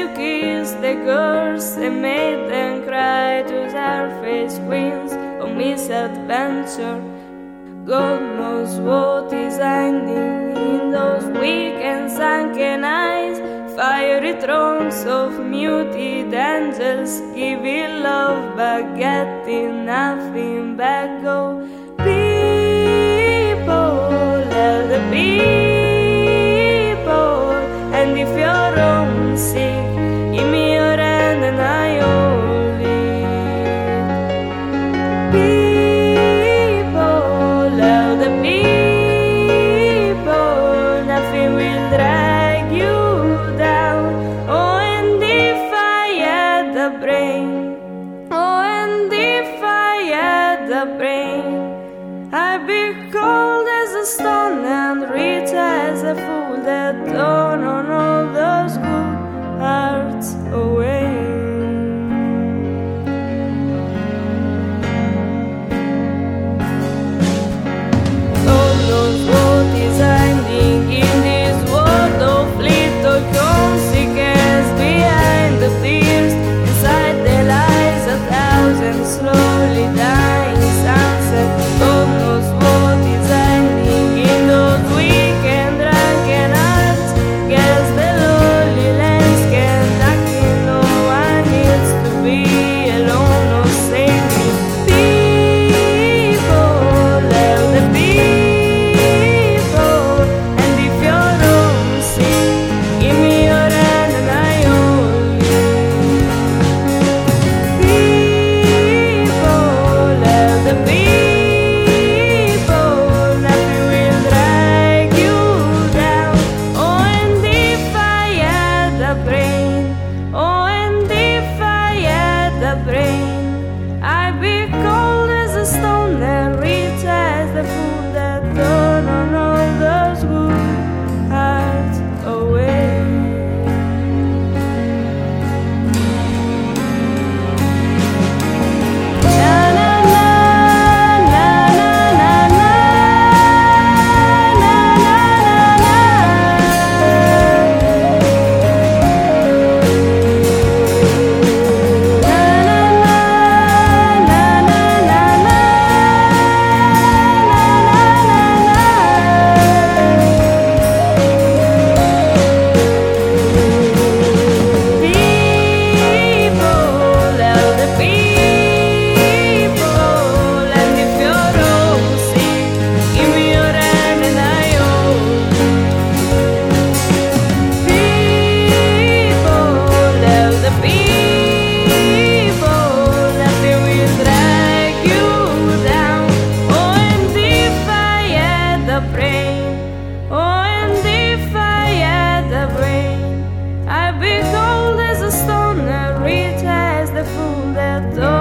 to kiss the girls and made them cry to their face queens of misadventure. God knows what is hiding in those weak and sunken eyes, fiery thrones of muted angels giving love but getting nothing back. Oh, people, let the people, and if you're homesick, give me your hand and I hold it. People, let the people, nothing will drag you down. Oh, and if I had the brain, oh, and if I had the brain, I'd be cold as a stone and rich as a fool that don't on all those good hearts away. God knows what is hiding in this world of little consequence, behind the fears, inside the lies, a thousand slowly dying sunsets. God knows what is hiding in those weak and drunken hearts. Guess the lonely lands can nothing, no one needs to be alone or save me. People, let the people, and if you're homesick, give me your hand and I hold you. People, let the people, nothing will drag you down. Oh, and if I had the brain, oh, and if I had the brain, I'd be cold as a stone and rich as the fool that don't on all those good hearts away. Na na na na na na na na na People, let the people, and if you're homesick, give me your hand and I hold you. People, let the people, nothing will drag you down. Oh, and if I had the brain, oh, and if I had the brain, I'd be cold as a stone and rich as the fool that